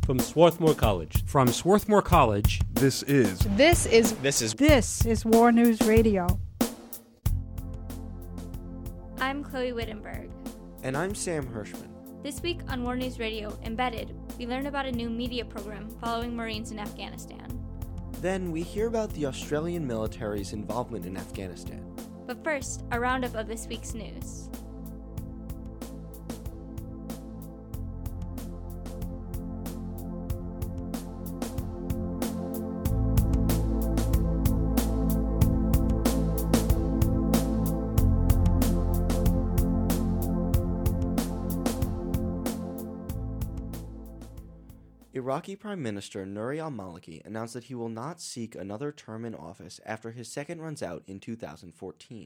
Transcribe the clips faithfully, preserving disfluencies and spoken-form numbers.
From Swarthmore College. From Swarthmore College, this is... This is... This is... This is War News Radio. I'm Chloe Wittenberg. And I'm Sam Hirschman. This week on War News Radio, Embedded, we learn about a new media program following Marines in Afghanistan. Then we hear about the Australian military's involvement in Afghanistan. But first, a roundup of this week's news. Iraqi Prime Minister Nouri al-Maliki announced that he will not seek another term in office after his second runs out in two thousand fourteen.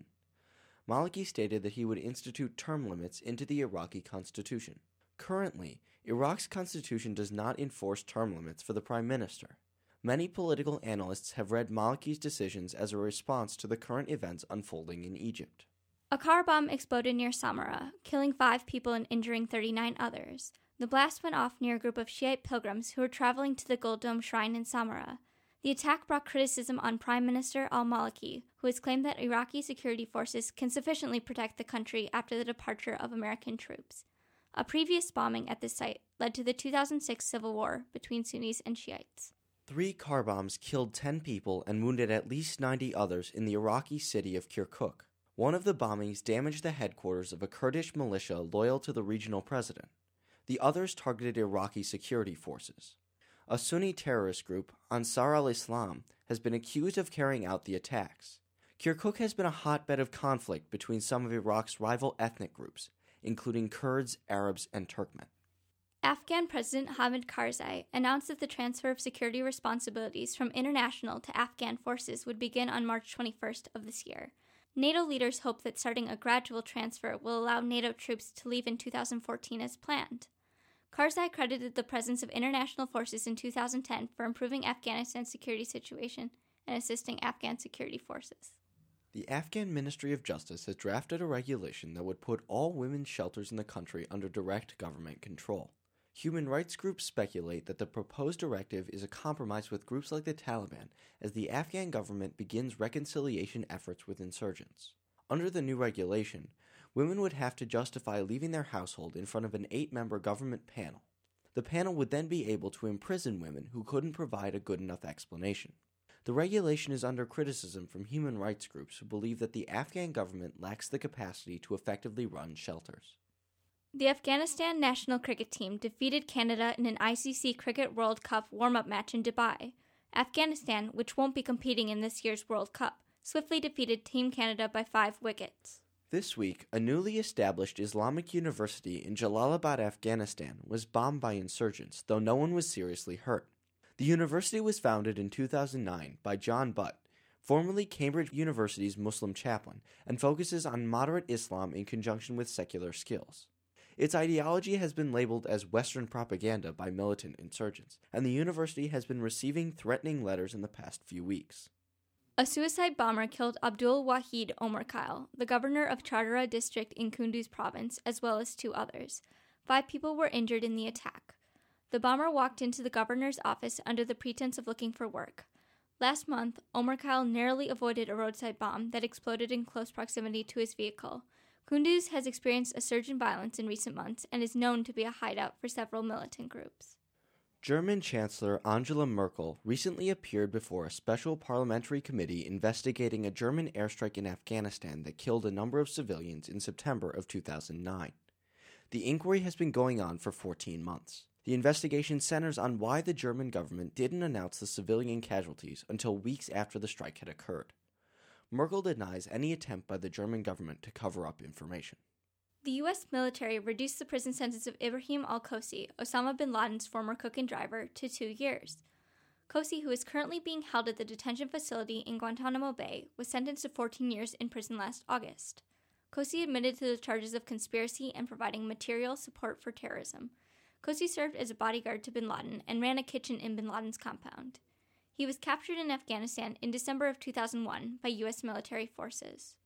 Maliki stated that he would institute term limits into the Iraqi constitution. Currently, Iraq's constitution does not enforce term limits for the prime minister. Many political analysts have read Maliki's decisions as a response to the current events unfolding in Egypt. A car bomb exploded near Samarra, killing five people and injuring thirty-nine others. The blast went off near a group of Shiite pilgrims who were traveling to the Gold Dome Shrine in Samarra. The attack brought criticism on Prime Minister al-Maliki, who has claimed that Iraqi security forces can sufficiently protect the country after the departure of American troops. A previous bombing at this site led to the two thousand six civil war between Sunnis and Shiites. Three car bombs killed ten people and wounded at least ninety others in the Iraqi city of Kirkuk. One of the bombings damaged the headquarters of a Kurdish militia loyal to the regional president. The others targeted Iraqi security forces. A Sunni terrorist group, Ansar al-Islam, has been accused of carrying out the attacks. Kirkuk has been a hotbed of conflict between some of Iraq's rival ethnic groups, including Kurds, Arabs, and Turkmen. Afghan President Hamid Karzai announced that the transfer of security responsibilities from international to Afghan forces would begin on March twenty-first of this year. NATO leaders hope that starting a gradual transfer will allow NATO troops to leave in two thousand fourteen as planned. Karzai credited the presence of international forces in two thousand ten for improving Afghanistan's security situation and assisting Afghan security forces. The Afghan Ministry of Justice has drafted a regulation that would put all women's shelters in the country under direct government control. Human rights groups speculate that the proposed directive is a compromise with groups like the Taliban as the Afghan government begins reconciliation efforts with insurgents. Under the new regulation, women would have to justify leaving their household in front of an eight-member government panel. The panel would then be able to imprison women who couldn't provide a good enough explanation. The regulation is under criticism from human rights groups who believe that the Afghan government lacks the capacity to effectively run shelters. The Afghanistan national cricket team defeated Canada in an I C C Cricket World Cup warm-up match in Dubai. Afghanistan, which won't be competing in this year's World Cup, swiftly defeated Team Canada by five wickets. This week, a newly established Islamic university in Jalalabad, Afghanistan, was bombed by insurgents, though no one was seriously hurt. The university was founded in two thousand nine by John Butt, formerly Cambridge University's Muslim chaplain, and focuses on moderate Islam in conjunction with secular skills. Its ideology has been labeled as Western propaganda by militant insurgents, and the university has been receiving threatening letters in the past few weeks. A suicide bomber killed Abdul Wahid Omarkhail, the governor of Chardara district in Kunduz province, as well as two others. Five people were injured in the attack. The bomber walked into the governor's office under the pretense of looking for work. Last month, Omarkhail narrowly avoided a roadside bomb that exploded in close proximity to his vehicle. Kunduz has experienced a surge in violence in recent months and is known to be a hideout for several militant groups. German Chancellor Angela Merkel recently appeared before a special parliamentary committee investigating a German airstrike in Afghanistan that killed a number of civilians in September of two thousand nine. The inquiry has been going on for fourteen months. The investigation centers on why the German government didn't announce the civilian casualties until weeks after the strike had occurred. Merkel denies any attempt by the German government to cover up information. The U S military reduced the prison sentence of Ibrahim al-Kosi, Osama bin Laden's former cook and driver, to two years. Kosi, who is currently being held at the detention facility in Guantanamo Bay, was sentenced to fourteen years in prison last August. Kosi admitted to the charges of conspiracy and providing material support for terrorism. Kosi served as a bodyguard to bin Laden and ran a kitchen in bin Laden's compound. He was captured in Afghanistan in December of two thousand one by U S military forces.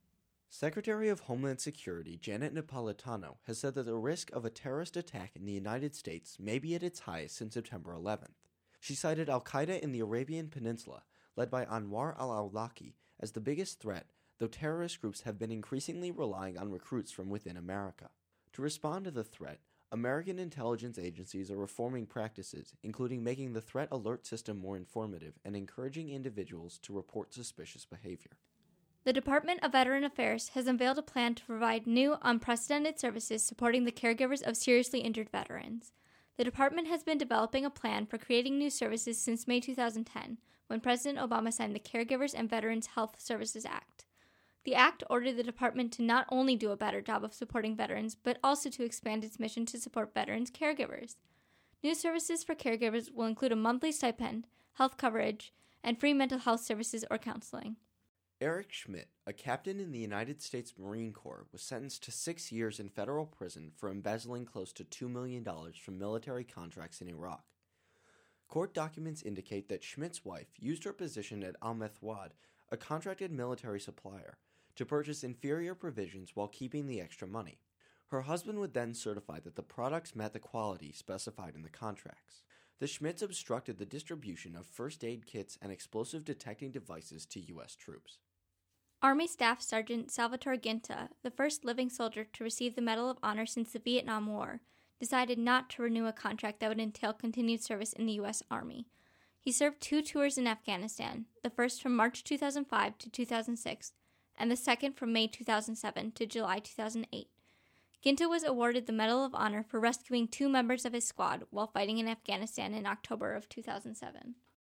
Secretary of Homeland Security Janet Napolitano has said that the risk of a terrorist attack in the United States may be at its highest since September eleventh. She cited al-Qaeda in the Arabian Peninsula, led by Anwar al-Awlaki, as the biggest threat, though terrorist groups have been increasingly relying on recruits from within America. To respond to the threat, American intelligence agencies are reforming practices, including making the threat alert system more informative and encouraging individuals to report suspicious behavior. The Department of Veteran Affairs has unveiled a plan to provide new, unprecedented services supporting the caregivers of seriously injured veterans. The department has been developing a plan for creating new services since May two thousand ten, when President Obama signed the Caregivers and Veterans Health Services Act. The act ordered the department to not only do a better job of supporting veterans, but also to expand its mission to support veterans' caregivers. New services for caregivers will include a monthly stipend, health coverage, and free mental health services or counseling. Eric Schmidt, a captain in the United States Marine Corps, was sentenced to six years in federal prison for embezzling close to two million dollars from military contracts in Iraq. Court documents indicate that Schmidt's wife used her position at Al-Methwad, a contracted military supplier, to purchase inferior provisions while keeping the extra money. Her husband would then certify that the products met the quality specified in the contracts. The Schmidts obstructed the distribution of first aid kits and explosive detecting devices to U S troops. Army Staff Sergeant Salvatore Ginta, the first living soldier to receive the Medal of Honor since the Vietnam War, decided not to renew a contract that would entail continued service in the U S Army. He served two tours in Afghanistan, the first from March two thousand five to two thousand six, and the second from May two thousand seven to July two thousand eight. Ginta was awarded the Medal of Honor for rescuing two members of his squad while fighting in Afghanistan in October of two thousand seven.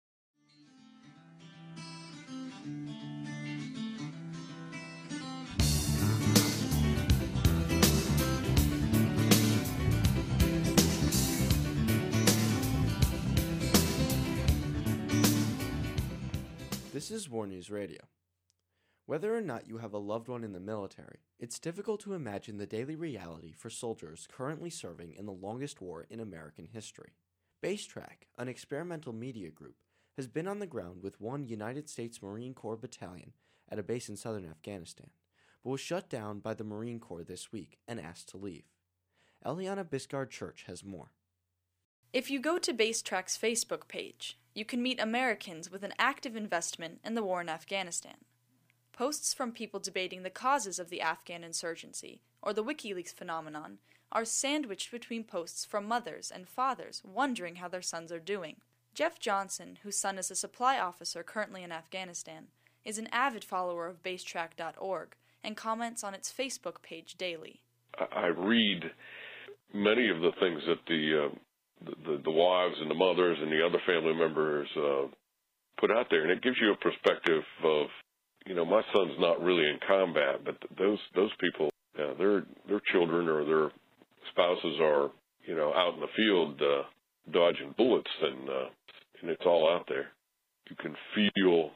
This is War News Radio. Whether or not you have a loved one in the military, it's difficult to imagine the daily reality for soldiers currently serving in the longest war in American history. Basetrack, an experimental media group, has been on the ground with one United States Marine Corps battalion at a base in southern Afghanistan, but was shut down by the Marine Corps this week and asked to leave. Eliana Biscard-Church has more. If you go to Basetrack's Facebook page, you can meet Americans with an active investment in the war in Afghanistan. Posts from people debating the causes of the Afghan insurgency, or the WikiLeaks phenomenon, are sandwiched between posts from mothers and fathers wondering how their sons are doing. Jeff Johnson, whose son is a supply officer currently in Afghanistan, is an avid follower of Basetrack dot org and comments on its Facebook page daily. I read many of the things that the uh, the, the wives and the mothers and the other family members uh, put out there, and it gives you a perspective of, you know, my son's not really in combat, but those those people, uh, their their children or their spouses are, you know, out in the field uh, dodging bullets, and uh, and it's all out there. You can feel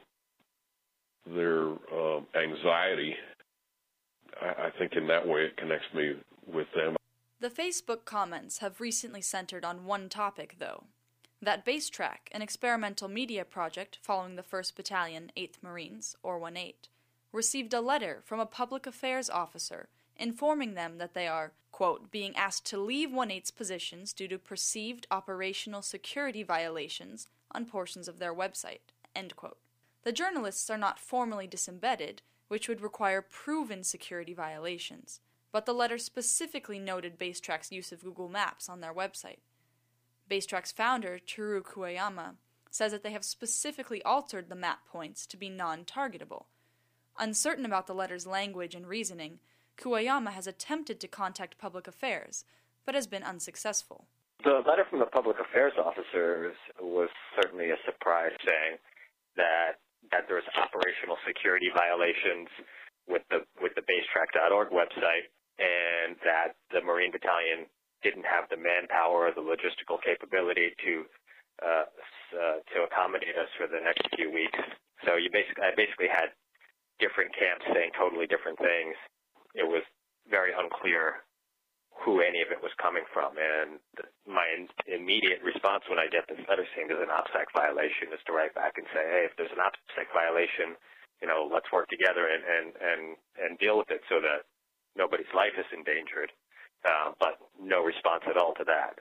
their um, anxiety. I, I think in that way it connects me with them. The Facebook comments have recently centered on one topic, though. That Basetrack, an experimental media project following the first Battalion, eighth Marines, or one eight, received a letter from a public affairs officer informing them that they are, quote, being asked to leave one eight's positions due to perceived operational security violations on portions of their website, end quote. The journalists are not formally disembedded, which would require proven security violations, but the letter specifically noted Basetrack's use of Google Maps on their website. Basetrack's founder, Toru Kuwayama, says that they have specifically altered the map points to be non-targetable. Uncertain about the letter's language and reasoning, Kuwayama has attempted to contact public affairs, but has been unsuccessful. The letter from the public affairs officers was certainly a surprise, saying that that there's operational security violations with the with the Basetrack dot org website, and that the Marine Battalion didn't have the manpower or the logistical capability to uh, uh, to accommodate us for the next few weeks. So you basically, I basically had different camps saying totally different things. It was very unclear who any of it was coming from, and my immediate response when I get this letter saying there's an OPSEC violation is to write back and say, hey, if there's an OPSEC violation, you know, let's work together and, and, and, and deal with it so that nobody's life is endangered, uh, but no response at all to that.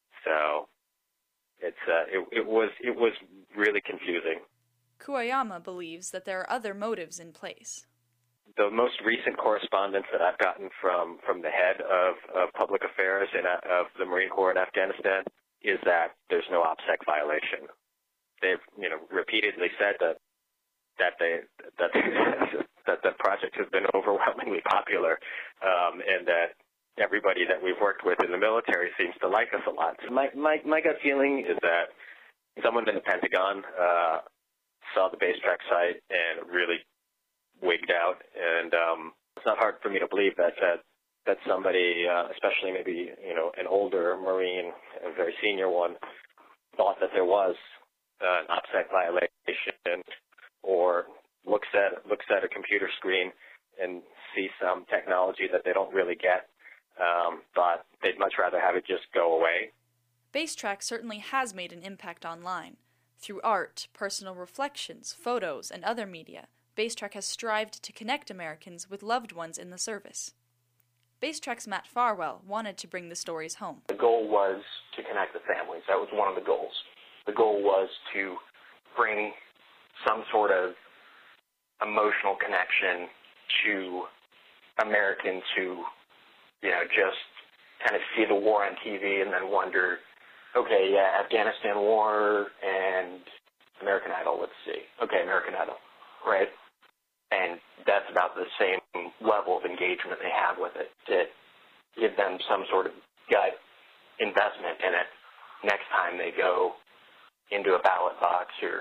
So it's uh, it, it was it was really confusing. Kuwayama believes that there are other motives in place. The most recent correspondence that I've gotten from, from the head of, of public affairs in, of the Marine Corps in Afghanistan is that there's no OPSEC violation. They've, you know, repeatedly said that that they that that the project has been overwhelmingly popular, um, and that everybody that we've worked with in the military seems to like us a lot. So my my, my gut feeling is that someone in the Pentagon uh, saw the base track site and really wigged out, and um, it's not hard for me to believe that that, that somebody, uh, especially maybe you know an older Marine, a very senior one, thought that there was uh, an OPSEC violation, or looks at looks at a computer screen and sees some technology that they don't really get, um, but they'd much rather have it just go away. Basetrack certainly has made an impact online. Through art, personal reflections, photos, and other media, Basetrack has strived to connect Americans with loved ones in the service. Basetrack's Matt Farwell wanted to bring the stories home. The goal was to connect the families. That was one of the goals. The goal was to bring some sort of emotional connection to Americans who, you know, just kind of see the war on T V and then wonder, okay, yeah, Afghanistan war and American Idol, let's see. Okay, American Idol, right? And that's about the same level of engagement they have with it, to give them some sort of gut investment in it next time they go into a ballot box or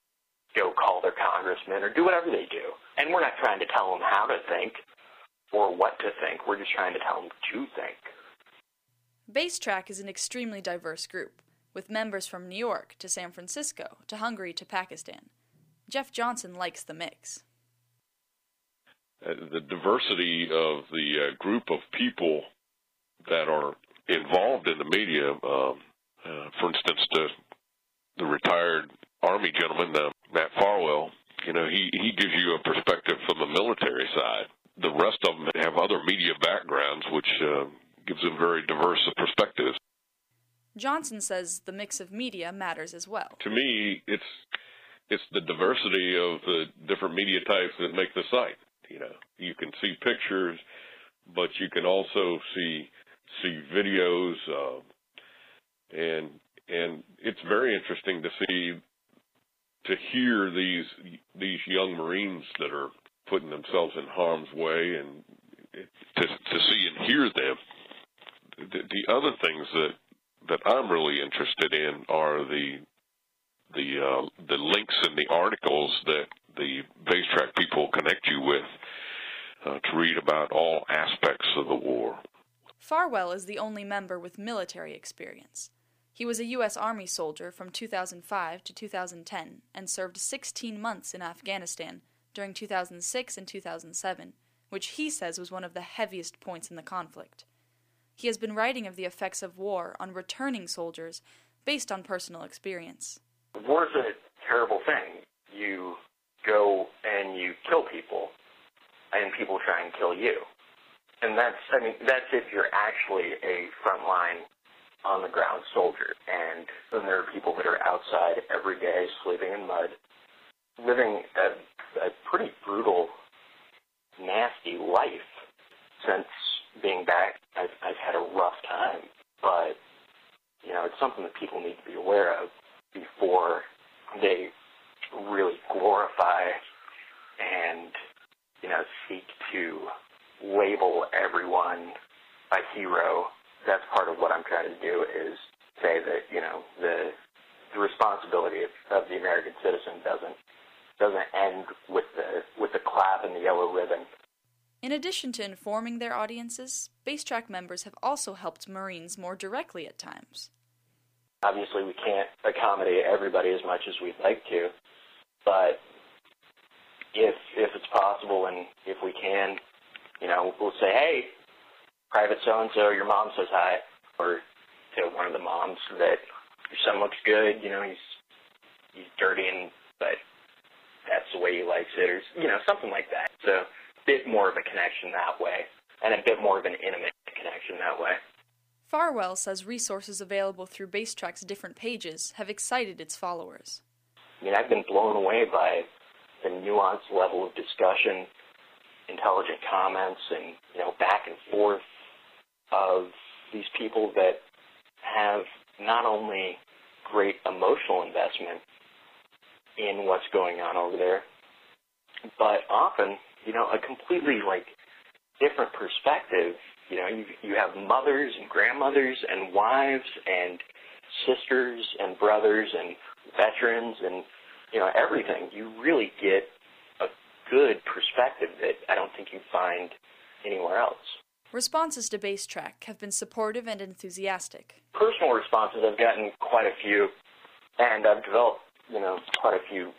go call their congressman or do whatever they do. And we're not trying to tell them how to think or what to think. We're just trying to tell them to think. Basetrack is an extremely diverse group, with members from New York to San Francisco to Hungary to Pakistan. Jeff Johnson likes the mix. Uh, the diversity of the uh, group of people that are involved in the media, um, uh, for instance, the, the retired Army gentleman, uh, Matt Farwell, you know, he, he gives you a perspective from the military side. The rest of them have other media backgrounds, which uh, gives them very diverse perspectives. Johnson says the mix of media matters as well. To me, it's it's the diversity of the different media types that make the site. You know, you can see pictures, but you can also see see videos, uh, and and it's very interesting to see to hear these these young Marines that are putting themselves in harm's way, and to to see and hear them. The, the other things that that I'm really interested in are the the uh, the links in the articles that the Basetrack people connect you with uh, to read about all aspects of the war. Farwell is the only member with military experience. He was a U S Army soldier from two thousand five to two thousand ten and served sixteen months in Afghanistan during two thousand six and two thousand seven, which he says was one of the heaviest points in the conflict. He has been writing of the effects of war on returning soldiers based on personal experience. War is a terrible thing. You go and you kill people, and people try and kill you. And that's, I mean, that's if you're actually a frontline, on-the-ground soldier. And then there are people that are outside every day, sleeping in mud, living a, a pretty brutal, nasty life. Since being back, I've, I've had a rough time. But, you know, it's something that people need to be aware of before they really glorify and, you know, seek to label everyone a hero. That's part of what I'm trying to do, is say that, you know, the the responsibility of, of the American citizen doesn't doesn't end with the with the clap and the yellow ribbon. In addition to informing their audiences, Basetrack members have also helped Marines more directly at times. Obviously, we can't accommodate everybody as much as we'd like to, but if if it's possible and if we can, you know, we'll say, hey, Private so-and-so, your mom says hi, or to one of the moms that your son looks good, you know, he's he's dirty, and but that's the way he likes it, or, you know, something like that. So a bit more of a connection that way, and a bit more of an intimate connection that way. Farwell says resources available through BaseTrack's different pages have excited its followers. I mean, I've been blown away by the nuanced level of discussion, intelligent comments, and, you know, back and forth of these people that have not only great emotional investment in what's going on over there, but often, you know, a completely, like, different perspective. You know, you, you have mothers and grandmothers and wives and sisters and brothers and veterans and, you know, everything. You really get a good perspective that I don't think you find anywhere else. Responses to BaseTrack have been supportive and enthusiastic. Personal responses, I've gotten quite a few, and I've developed, you know, quite a few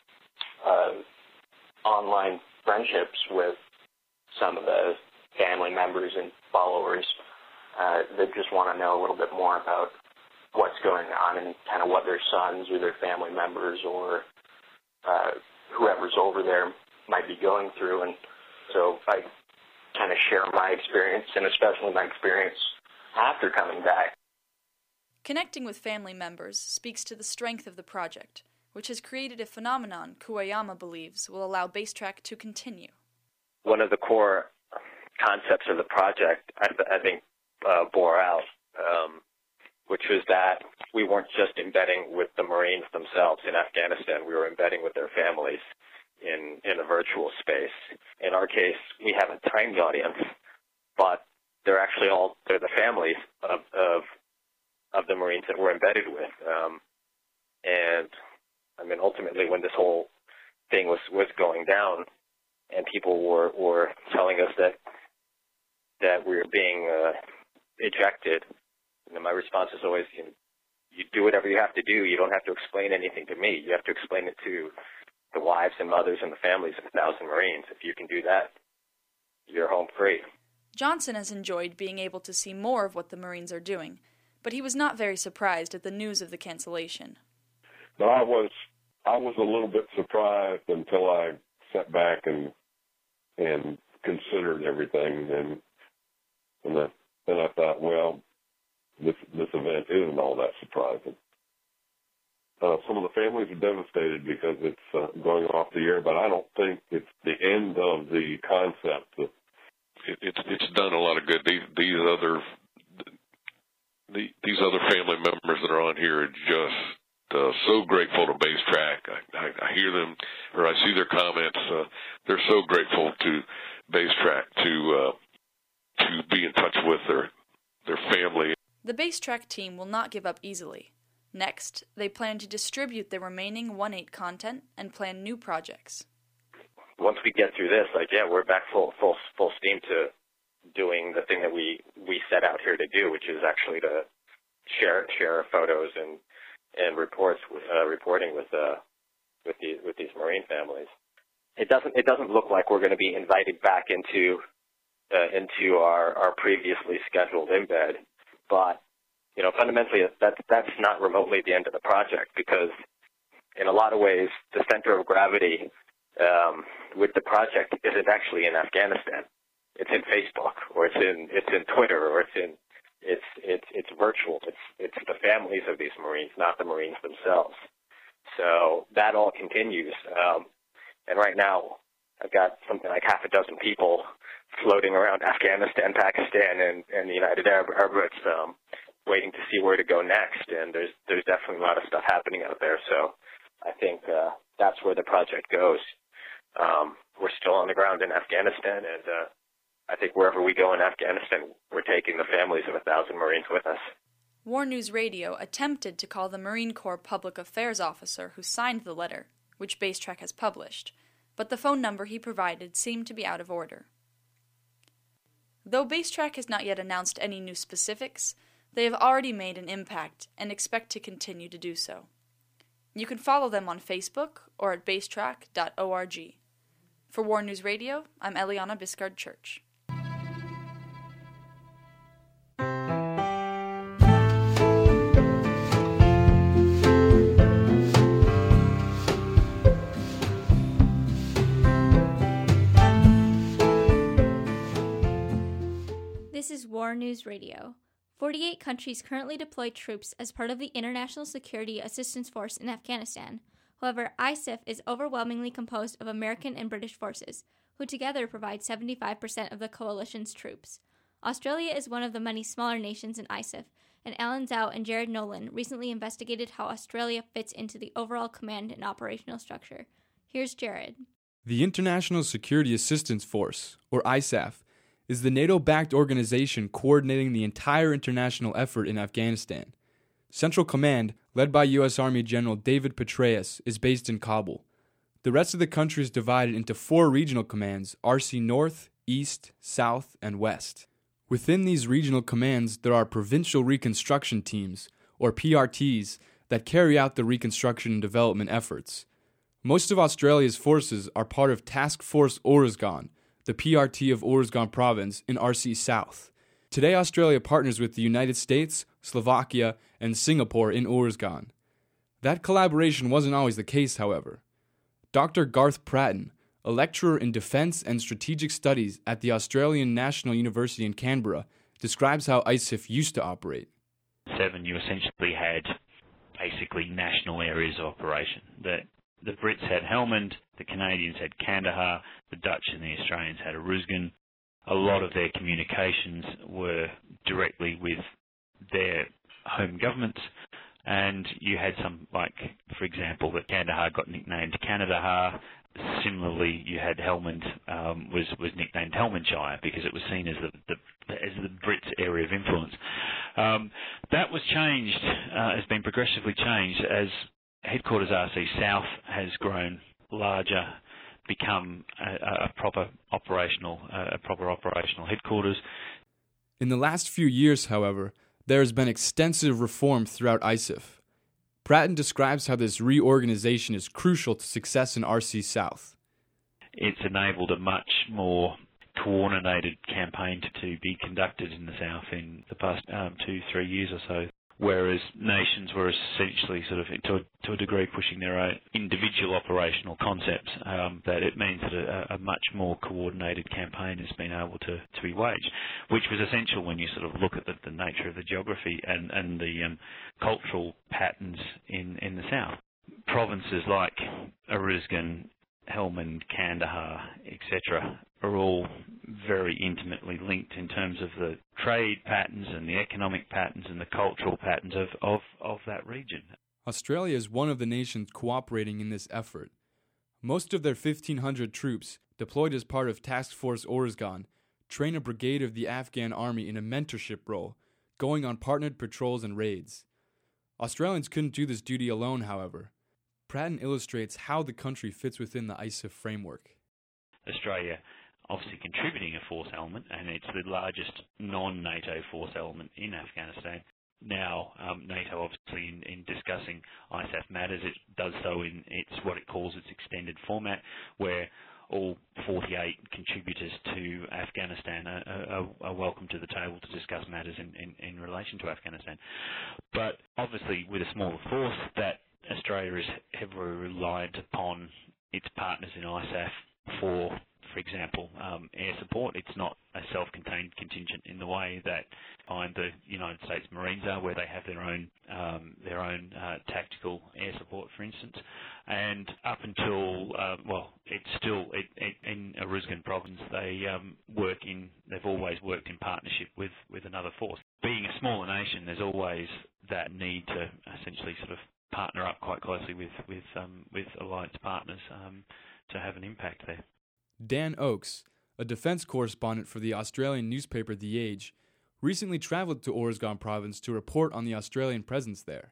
uh, online friendships with some of the family members and followers uh, that just want to know a little bit more about what's going on and kind of what their sons or their family members or uh, whoever's over there might be going through. And so I kind of share my experience, and especially my experience after coming back. Connecting with family members speaks to the strength of the project, which has created a phenomenon Kuwayama believes will allow BaseTrack to continue. One of the core concepts of the project, I, th- I think, uh, bore out, um, which was that we weren't just embedding with the Marines themselves in Afghanistan, we were embedding with their families in, in a virtual space. In our case, we have a timed audience, but they're actually all, they're the families of, of, of the Marines that we're embedded with. Um, and, I mean, ultimately, when this whole thing was, was going down and people were, were telling us that that we were being uh, ejected, you know, my response is always, you know, you do whatever you have to do. You don't have to explain anything to me. You have to explain it to the wives and mothers and the families of a thousand Marines. If you can do that, you're home free. Johnson has enjoyed being able to see more of what the Marines are doing, but he was not very surprised at the news of the cancellation. No, I was I was a little bit surprised until I sat back and and considered everything, and and then, then I thought, well, this this event isn't all that surprising. Uh, some of the families are devastated because it's uh, going off the air, but I don't think it's the end of the concept. It, it's it's done a lot of good. These these other the, these other family members that are on here are just uh, so grateful to BaseTrack. I, I, I hear them, or I see their comments. Uh, they're so grateful to BaseTrack to uh, to be in touch with their their family. The BaseTrack team will not give up easily. Next, they plan to distribute the remaining one eight content and plan new projects. Once we get through this, like, yeah, we're back full full full steam to doing the thing that we, we set out here to do, which is actually to share share photos and and reports uh, reporting with uh with these with these Marine families. It doesn't it doesn't look like we're going to be invited back into uh, into our, our previously scheduled embed, but you know, fundamentally, that's, that's not remotely the end of the project, because in a lot of ways, the center of gravity um, with the project isn't actually in Afghanistan. It's in Facebook, or it's in it's in Twitter, or it's in it's it's it's virtual. It's it's the families of these Marines, not the Marines themselves. So that all continues. Um, and right now, I've got something like half a dozen people floating around Afghanistan, Pakistan, and, and the United Arab Emirates, um, waiting to see where to go next, and there's there's definitely a lot of stuff happening out there. So I think uh, that's where the project goes. Um, we're still on the ground in Afghanistan, and uh, I think wherever we go in Afghanistan, we're taking the families of a thousand Marines with us. War News Radio attempted to call the Marine Corps Public Affairs Officer who signed the letter, which BaseTrack has published, but the phone number he provided seemed to be out of order. Though BaseTrack has not yet announced any new specifics, they have already made an impact and expect to continue to do so. You can follow them on Facebook or at basetrack dot org. For War News Radio, I'm Eliana Biscard Church. War News Radio. forty-eight countries currently deploy troops as part of the International Security Assistance Force in Afghanistan. However, I S A F is overwhelmingly composed of American and British forces, who together provide seventy-five percent of the coalition's troops. Australia is one of the many smaller nations in I S A F, and Alan Zhao and Jared Nolan recently investigated how Australia fits into the overall command and operational structure. Here's Jared. The International Security Assistance Force, or I S A F, is the NATO-backed organization coordinating the entire international effort in Afghanistan. Central Command, led by U S Army General David Petraeus, is based in Kabul. The rest of the country is divided into four regional commands: R C North, East, South, and West. Within these regional commands, there are provincial reconstruction teams, or P R Ts, that carry out the reconstruction and development efforts. Most of Australia's forces are part of Task Force Oruzgan, the P R T of Oruzgan Province in R C South. Today, Australia partners with the United States, Slovakia, and Singapore in Oruzgan. That collaboration wasn't always the case, however. Doctor Garth Pratton, a lecturer in Defence and Strategic Studies at the Australian National University in Canberra, describes how I S A F used to operate. Seven, you essentially had basically national areas of operation. The, the Brits had Helmand, the Canadians had Kandahar, the Dutch and the Australians had Oruzgan. A lot of their communications were directly with their home governments, and you had some, like, for example, that Kandahar got nicknamed Canadahar. Similarly, you had Helmand um, was was nicknamed Helmandshire because it was seen as the, the as the Brits' area of influence. Um, that was changed, uh, has been progressively changed as headquarters R C South has grown larger, become a, a proper operational a proper operational headquarters. In the last few years, however, there has been extensive reform throughout I S A F. Pratton describes how this reorganization is crucial to success in R C South. It's enabled a much more coordinated campaign to, to be conducted in the South in the past um, two, three years or so, whereas nations were essentially sort of, to a, to a degree, pushing their own individual operational concepts, um, that it means that a, a much more coordinated campaign has been able to, to be waged, which was essential when you sort of look at the, the nature of the geography and, and the um, cultural patterns in, in the South. Provinces like Oruzgan, Helmand, Kandahar, et cetera, are all very intimately linked in terms of the trade patterns and the economic patterns and the cultural patterns of, of, of that region. Australia is one of the nations cooperating in this effort. Most of their fifteen hundred troops, deployed as part of Task Force Oruzgan, train a brigade of the Afghan army in a mentorship role, going on partnered patrols and raids. Australians couldn't do this duty alone, however. Pratton illustrates how the country fits within the I S A F framework. Australia obviously contributing a force element, and it's the largest non-NATO force element in Afghanistan. Now, um, NATO obviously in, in discussing I S A F matters, it does so in its what it calls its extended format, where all forty-eight contributors to Afghanistan are, are, are welcome to the table to discuss matters in, in, in relation to Afghanistan. But obviously with a smaller force, that Australia is heavily reliant upon its partners in I S A F for, for example, um, air support. It's not a self-contained contingent in the way that behind the United States Marines are, where they have their own um, their own uh, tactical air support, for instance. And up until uh, well, it's still it, it, in Oruzgan province, they um, work in. They've always worked in partnership with, with another force. Being a smaller nation, there's always that need to essentially sort of partner up quite closely with with um, with alliance partners um, to have an impact there. Dan Oakes, a defense correspondent for the Australian newspaper The Age, recently travelled to Oruzgan province to report on the Australian presence there.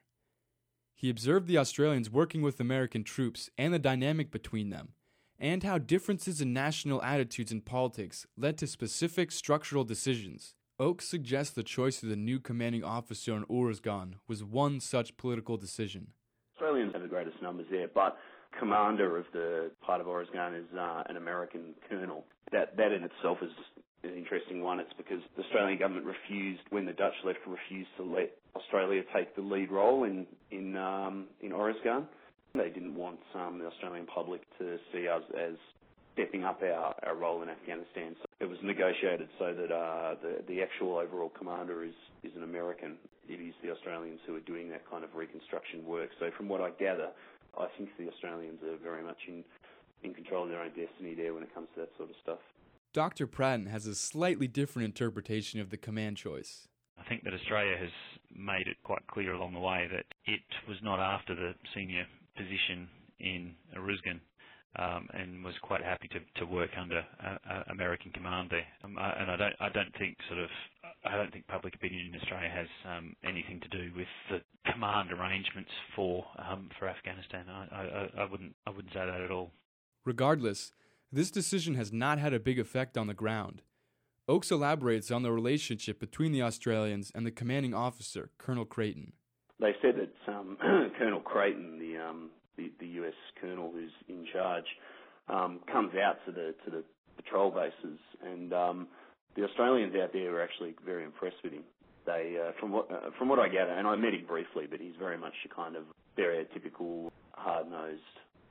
He observed the Australians working with American troops and the dynamic between them, and how differences in national attitudes and politics led to specific structural decisions. Oakes suggests the choice of the new commanding officer in Oruzgan was one such political decision. Australians have the greatest numbers there, but commander of the part of Oruzgan is uh, an American colonel. That that in itself is an interesting one. It's because the Australian government refused, when the Dutch left, refused to let Australia take the lead role in in um, in Oruzgan. They didn't want um, the Australian public to see us as stepping up our, our role in Afghanistan. So it was negotiated so that uh, the, the actual overall commander is, is an American. It is the Australians who are doing that kind of reconstruction work. So from what I gather, I think the Australians are very much in, in control of their own destiny there when it comes to that sort of stuff. Doctor Pratton has a slightly different interpretation of the command choice. I think that Australia has made it quite clear along the way that it was not after the senior position in Uruzgan um, and was quite happy to, to work under uh, uh, American command there. Um, I, and I don't, I don't think sort of, I don't think public opinion in Australia has um, anything to do with the command arrangements for um, for Afghanistan. I, I, I wouldn't, I wouldn't say that at all. Regardless, this decision has not had a big effect on the ground. Oakes elaborates on the relationship between the Australians and the commanding officer, Colonel Creighton. They said that um, Colonel Creighton, the, um, the the U S colonel who's in charge, um, comes out to the to the patrol bases, and um, the Australians out there were actually very impressed with him. They, uh, from what uh, from what I gather, and I met him briefly, but he's very much a kind of stereotypical, hard-nosed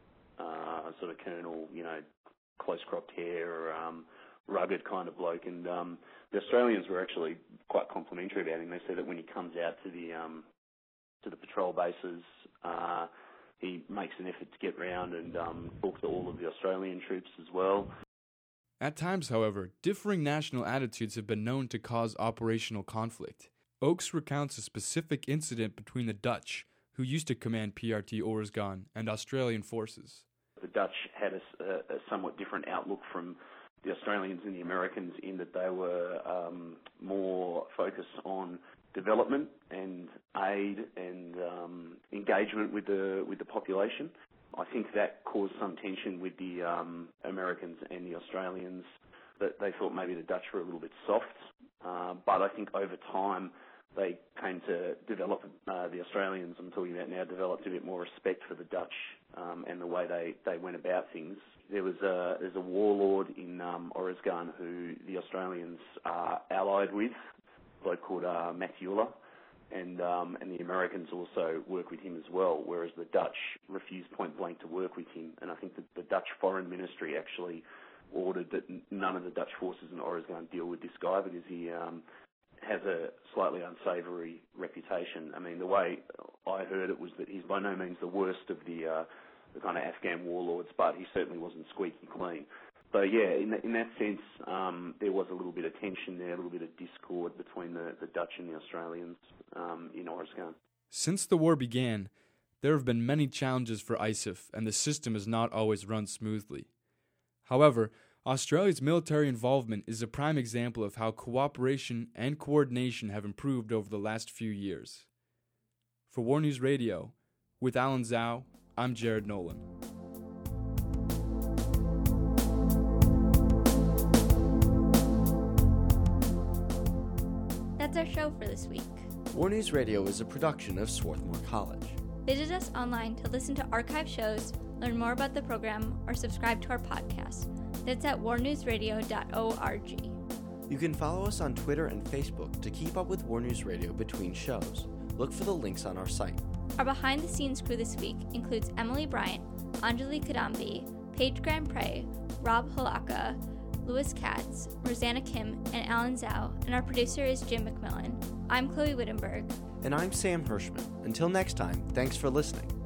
uh, sort of colonel, you know, close-cropped hair, um, rugged kind of bloke, and um, the Australians were actually quite complimentary about him. They said that when he comes out to the um, to the patrol bases, uh, he makes an effort to get round and um, talk to all of the Australian troops as well. At times, however, differing national attitudes have been known to cause operational conflict. Oakes recounts a specific incident between the Dutch, who used to command P R T Oranjeftown, and Australian forces. The Dutch had a, a, a somewhat different outlook from the Australians and the Americans in that they were um, more focused on development and aid and um, engagement with the with the population. I think that caused some tension with the um, Americans and the Australians, that they thought maybe the Dutch were a little bit soft. Uh, but I think over time they came to develop, uh, the Australians I'm talking about now, developed a bit more respect for the Dutch um, and the way they, they went about things. There was a, there's a warlord in um, Oranjeftown who the Australians are allied with, a bloke called uh, Mattheula. And um, and the Americans also work with him as well, whereas the Dutch refused point blank to work with him. And I think that the Dutch Foreign Ministry actually ordered that none of the Dutch forces in Oranjeftown deal with this guy because he um, has a slightly unsavoury reputation. I mean, the way I heard it was that he's by no means the worst of the uh, the kind of Afghan warlords, but he certainly wasn't squeaky clean. So, yeah, in, in that sense, um, there was a little bit of tension there, a little bit of discord between the, the Dutch and the Australians um, in Oranjeftown. Since the war began, there have been many challenges for I S A F, and the system has not always run smoothly. However, Australia's military involvement is a prime example of how cooperation and coordination have improved over the last few years. For War News Radio, with Alan Zhao, I'm Jared Nolan. That's our show for this week. War News Radio is a production of Swarthmore College. Visit us online to listen to archive shows, learn more about the program, or subscribe to our podcast. That's at war news radio dot org. You can follow us on Twitter and Facebook to keep up with War News Radio between shows. Look for the links on our site. Our behind-the-scenes crew this week includes Emily Bryant, Anjali Kadambi, Paige Grandpré, Rob Halaka, Louis Katz, Rosanna Kim, and Alan Zhao, and our producer is Jim McMillan. I'm Chloe Wittenberg. And I'm Sam Hirschman. Until next time, thanks for listening.